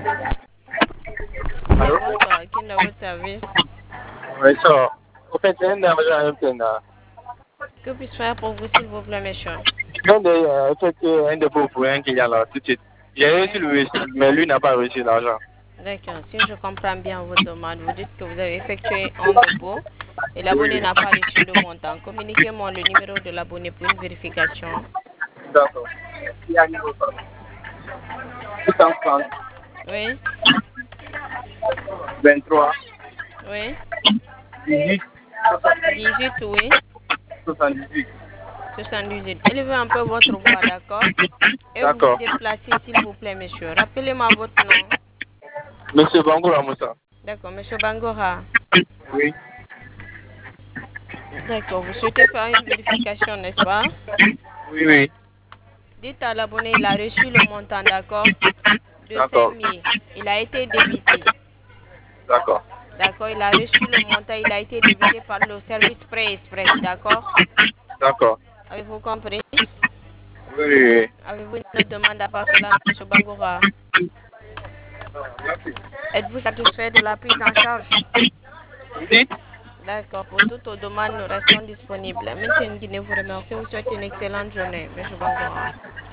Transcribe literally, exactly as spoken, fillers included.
Oui, Allô? bonsoir. Qui est dans votre service? Oui, ça va. Au fait, c'est un dame à un peu là. Que puis-je faire pour vous, s'il vous plaît, monsieur? Un des, euh, en fait, euh, un des pauvres pour un client là, tout de suite. J'ai reçu le reçu, mais lui n'a pas reçu l'argent. D'accord. Si je comprends bien votre demande, vous dites que vous avez effectué un dépôt et l'abonné n'a pas reçu le montant. Communiquez-moi le numéro de l'abonné pour une vérification. D'accord. Il y a un numéro ça. six cent trente, Oui, vingt-trois, oui. dix-huit, dix-huit, oui. soixante-dix-huit. soixante-dix-huit. Élevez un peu votre voix, d'accord? Et vous vous D'accord. déplacez, s'il vous plaît, monsieur. Rappelez-moi votre nom. Monsieur Bangoura Moussa. D'accord, monsieur Bangora. Oui. D'accord, vous souhaitez faire une vérification, n'est-ce pas? Oui, oui. Dites à l'abonné, il a reçu le montant, d'accord? De cinq D'accord. mille. Il a été débité. D'accord. D'accord, il a reçu le montant, il a été débité par le service Prêt Express, d'accord? D'accord. Avez-vous compris? Oui, oui, oui. Avez-vous une autre demande à part cela, monsieur Bangora? Merci. Êtes-vous satisfait de la prise en charge? Vous dites? D'accord, pour toutes vos demandes, nous restons disponibles. Monsieur Nguine vous remercie, vous souhaite une excellente journée, monsieur Bangora.